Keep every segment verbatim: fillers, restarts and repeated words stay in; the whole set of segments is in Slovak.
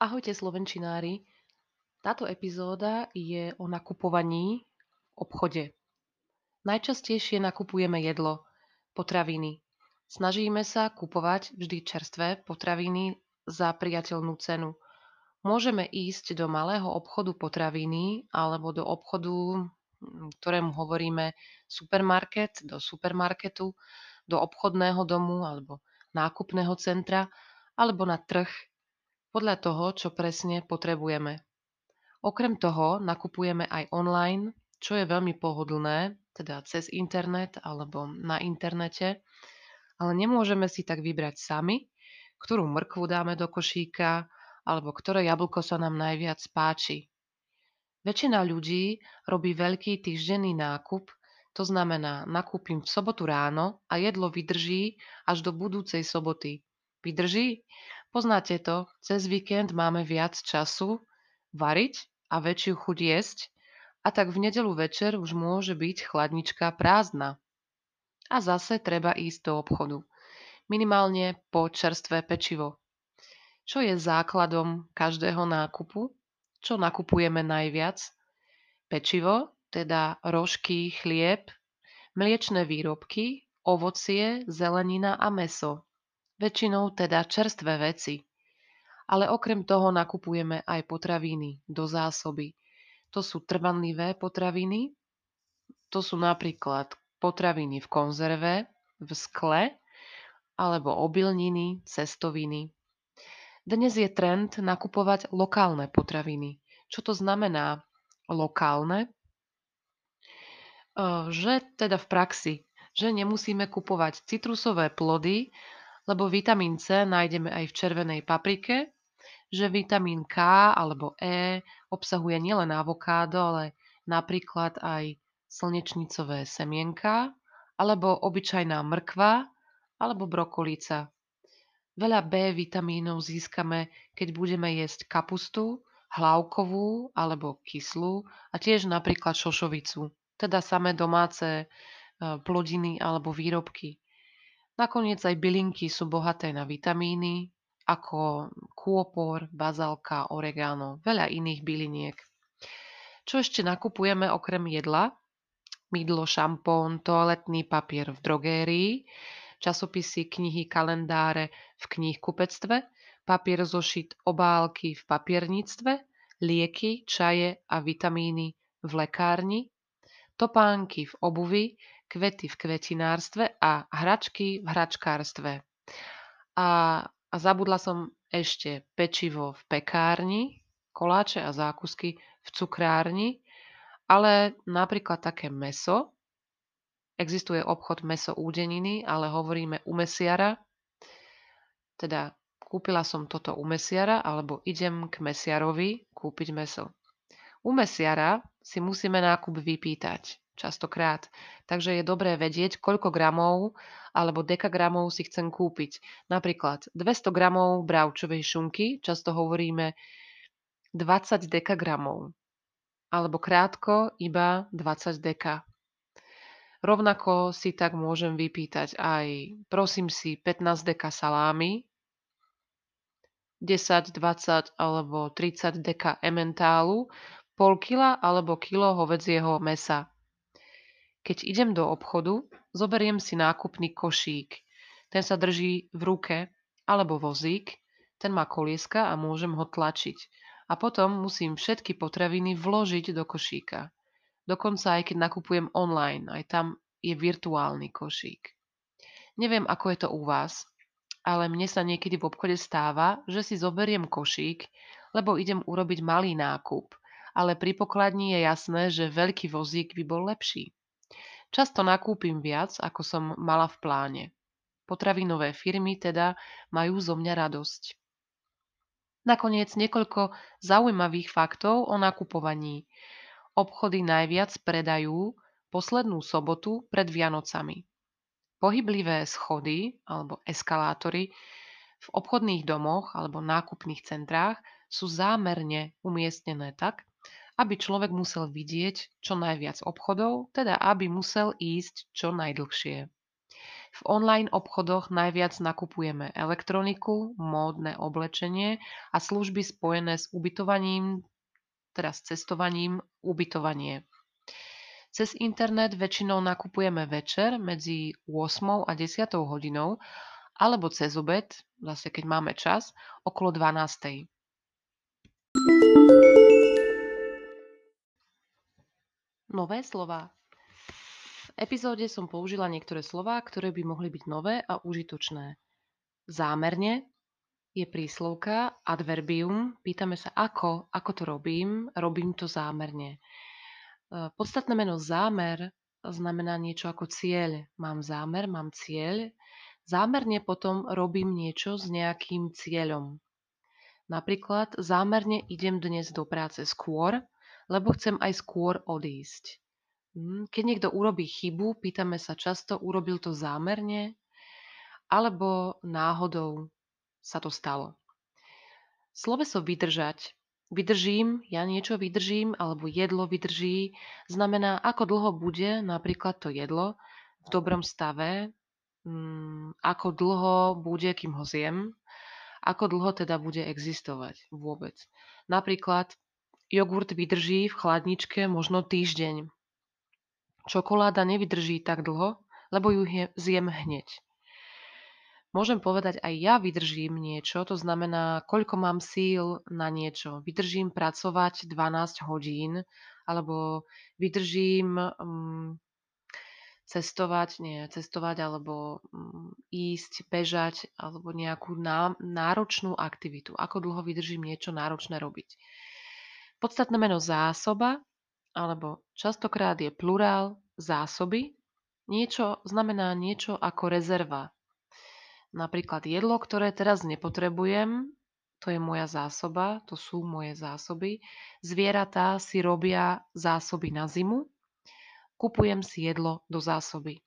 Ahojte slovenčinári. Táto epizóda je o nakupovaní v obchode. Najčastejšie nakupujeme jedlo, potraviny. Snažíme sa kupovať vždy čerstvé potraviny za priateľnú cenu. Môžeme ísť do malého obchodu potraviny alebo do obchodu, mm, ktorému hovoríme supermarket, do supermarketu, do obchodného domu alebo nákupného centra alebo na trh podľa toho, čo presne potrebujeme. Okrem toho nakupujeme aj online, čo je veľmi pohodlné, teda cez internet alebo na internete, ale nemôžeme si tak vybrať sami, ktorú mrkvu dáme do košíka alebo ktoré jablko sa nám najviac páči. Väčšina ľudí robí veľký týždenný nákup, to znamená nakúpim v sobotu ráno a jedlo vydrží až do budúcej soboty. Vydrží? Poznáte to, cez víkend máme viac času variť a väčšiu chuť jesť, a tak v nedeľu večer už môže byť chladnička prázdna. A zase treba ísť do obchodu. Minimálne po čerstvé pečivo. Čo je základom každého nákupu? Čo nakupujeme najviac? Pečivo, teda rožky, chlieb, mliečne výrobky, ovocie, zelenina a mäso. Väčšinou teda čerstvé veci. Ale okrem toho nakupujeme aj potraviny do zásoby. To sú trvanlivé potraviny, to sú napríklad potraviny v konzerve, v skle, alebo obilniny, cestoviny. Dnes je trend nakupovať lokálne potraviny. Čo to znamená lokálne? Eh, Že teda v praxi, že nemusíme kupovať citrusové plody, lebo vitamín C nájdeme aj v červenej paprike, že vitamín K alebo E obsahuje nielen avokádo, ale napríklad aj slnečnicové semienka, alebo obyčajná mrkva, alebo brokolica. Veľa B vitamínov získame, keď budeme jesť kapustu, hlavkovú alebo kyslú a tiež napríklad šošovicu, teda samé domáce e, plodiny alebo výrobky. Nakoniec aj bylinky sú bohaté na vitamíny, ako kôpor, bazálka, oregano, veľa iných byliniek. Čo ešte nakupujeme okrem jedla? Mydlo, šampón, toaletný papier v drogérii, časopisy, knihy, kalendáre v knihkupectve, papier, zošit, obálky v papierníctve, lieky, čaje a vitamíny v lekárni, topánky v obuvi, kvety v kvetinárstve a hračky v hračkárstve. A, a zabudla som ešte pečivo v pekárni, koláče a zákusky v cukrárni, ale napríklad také mäso. Existuje obchod mäso údeniny, ale hovoríme u mesiara. Teda kúpila som toto u mesiara, alebo idem k mesiarovi kúpiť mäso. U mesiara si musíme nákup vypýtať častokrát, takže je dobré vedieť, koľko gramov alebo dekagramov si chcem kúpiť. Napríklad dvesto gramov bravčovej šunky, často hovoríme dvadsať dekagramov, alebo krátko iba dvadsať deka. Rovnako si tak môžem vypýtať aj, prosím si, pätnásť deka salámy, desať, dvadsať alebo tridsať deka ementálu, pol kila alebo kilo hovedzieho mäsa. Keď idem do obchodu, zoberiem si nákupný košík. Ten sa drží v ruke, alebo vozík, ten má kolieska a môžem ho tlačiť. A potom musím všetky potraviny vložiť do košíka. Dokonca aj keď nakupujem online, aj tam je virtuálny košík. Neviem, ako je to u vás, ale mne sa niekedy v obchode stáva, že si zoberiem košík, lebo idem urobiť malý nákup, ale pri pokladni je jasné, že veľký vozík by bol lepší. Často nakúpim viac, ako som mala v pláne. Potravinové firmy teda majú zo mňa radosť. Nakoniec niekoľko zaujímavých faktov o nakupovaní. Obchody najviac predajú poslednú sobotu pred Vianocami. Pohyblivé schody alebo eskalátory v obchodných domoch alebo nákupných centrách sú zámerne umiestnené tak, aby človek musel vidieť čo najviac obchodov, teda aby musel ísť čo najdlhšie. V online obchodoch najviac nakupujeme elektroniku, módne oblečenie a služby spojené s ubytovaním, teda s cestovaním, ubytovanie. Cez internet väčšinou nakupujeme večer medzi ôsmou a desiatou hodinou alebo cez obed, zase keď máme čas, okolo dvanástej. Nové slová. V epizóde som použila niektoré slová, ktoré by mohli byť nové a užitočné. Zámerne je príslovka, adverbium. Pýtame sa ako, ako to robím, robím to zámerne. E, Podstatné meno zámer znamená niečo ako cieľ. Mám zámer, mám cieľ. Zámerne potom robím niečo s nejakým cieľom. Napríklad zámerne idem dnes do práce skôr, lebo chcem aj skôr odísť. Hm, Keď niekto urobí chybu, pýtame sa často, urobil to zámerne, alebo náhodou sa to stalo. Sloveso vydržať. Vydržím, ja niečo vydržím, alebo jedlo vydrží, znamená, ako dlho bude napríklad to jedlo v dobrom stave, hm, ako dlho bude, kým ho zjem, ako dlho teda bude existovať vôbec. Napríklad jogurt vydrží v chladničke možno týždeň. Čokoláda nevydrží tak dlho, lebo ju he- zjem hneď. Môžem povedať aj ja vydržím niečo, to znamená, koľko mám síl na niečo. Vydržím pracovať dvanásť hodín, alebo vydržím um, cestovať, nie, cestovať, alebo um, ísť, bežať, alebo nejakú ná- náročnú aktivitu. Ako dlho vydržím niečo náročné robiť. Podstatné meno zásoba, alebo častokrát je plurál zásoby. Niečo znamená niečo ako rezerva. Napríklad jedlo, ktoré teraz nepotrebujem, to je moja zásoba, to sú moje zásoby. Zvieratá si robia zásoby na zimu. Kupujem si jedlo do zásoby.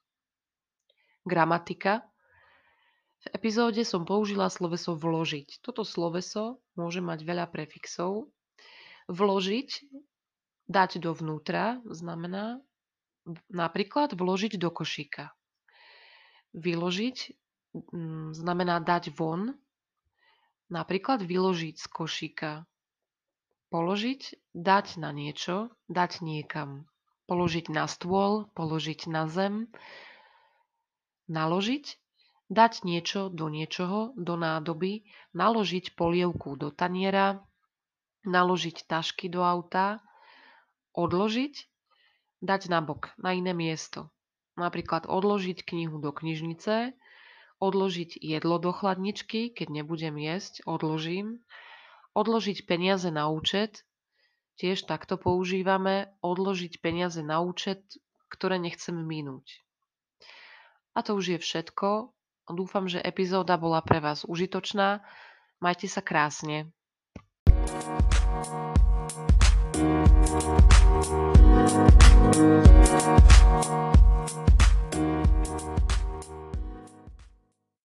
Gramatika. V epizóde som použila sloveso vložiť. Toto sloveso môže mať veľa prefixov. Vložiť, dať dovnútra, znamená napríklad vložiť do košíka. Vyložiť mm, znamená dať von, napríklad vyložiť z košíka. Položiť, dať na niečo, dať niekam. Položiť na stôl, položiť na zem. Naložiť, dať niečo do niečoho, do nádoby. Naložiť polievku do taniera. Naložiť tašky do auta. Odložiť, dať nabok, na iné miesto. Napríklad odložiť knihu do knižnice, odložiť jedlo do chladničky, keď nebudem jesť, odložím. Odložiť peniaze na účet, tiež takto používame, odložiť peniaze na účet, ktoré nechcem minúť. A to už je všetko. Dúfam, že epizóda bola pre vás užitočná. Majte sa krásne.